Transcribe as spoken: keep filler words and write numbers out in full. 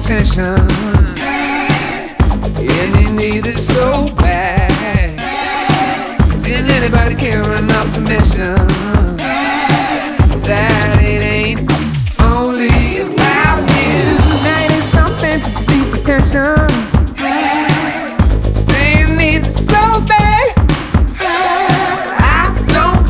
attention, and you need it so bad, and anybody can run off the mission. That it ain't only about you. Now it is something to deep attention.